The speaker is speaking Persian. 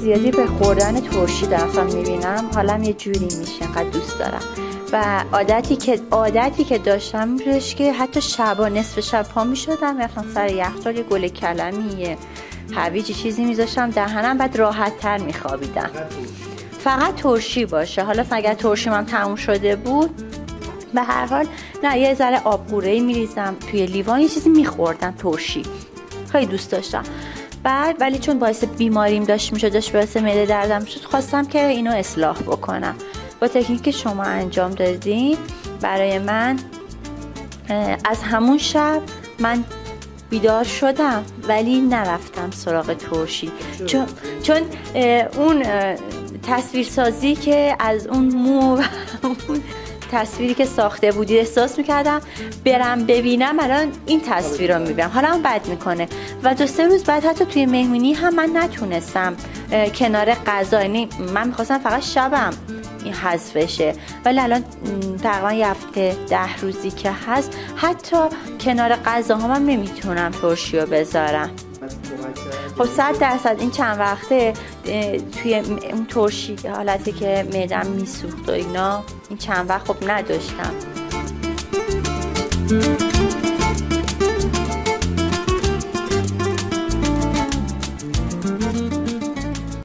زیادی به خوردن ترشی دارم میبینم، حالم یه جوری میشه، انقدر دوست دارم. و عادتی که داشتم بودش که حتی شبا نصف شب پا میشدم رفتم سر یخچال، یه گل کلمی، یه هویجی چیزی میذاشتم دهنم، بعد راحت تر میخوابیدم. فقط ترشی باشه. حالا اگر ترشی من تموم شده بود، به هر حال نه، یه ذره آبگوره‌ای میریزم توی لیوان، یه چیزی میخوردم ترشی، خیلی دوست داشتم. بعد ولی چون باعث بیماریم داشت میشد، باعث معده دردم شد، خواستم که اینو اصلاح بکنم. با تکنیکی که شما انجام دادین برای من، از همون شب من بیدار شدم ولی نرفتم سراغ ترشی، چون اون تصویرسازی که از اون مو و اون تصویری که ساخته بودی احساس میکردم برم ببینم الان این تصویر رو میبینم، حالم بد میکنه. و 2-3 روز بعد حتی توی مهمونی هم من نتونستم کنار غذا، یعنی من میخواستم فقط شبم این حذف بشه، ولی الان تقریبا یه هفته 10 روزی که هست حتی کنار غذا هم نمیتونم ترشی رو بذارم. خب 100% این چند وقته توی اون ترشی حالتی که معدم میسوخت و اینا، این چند وقت خب نداشتم.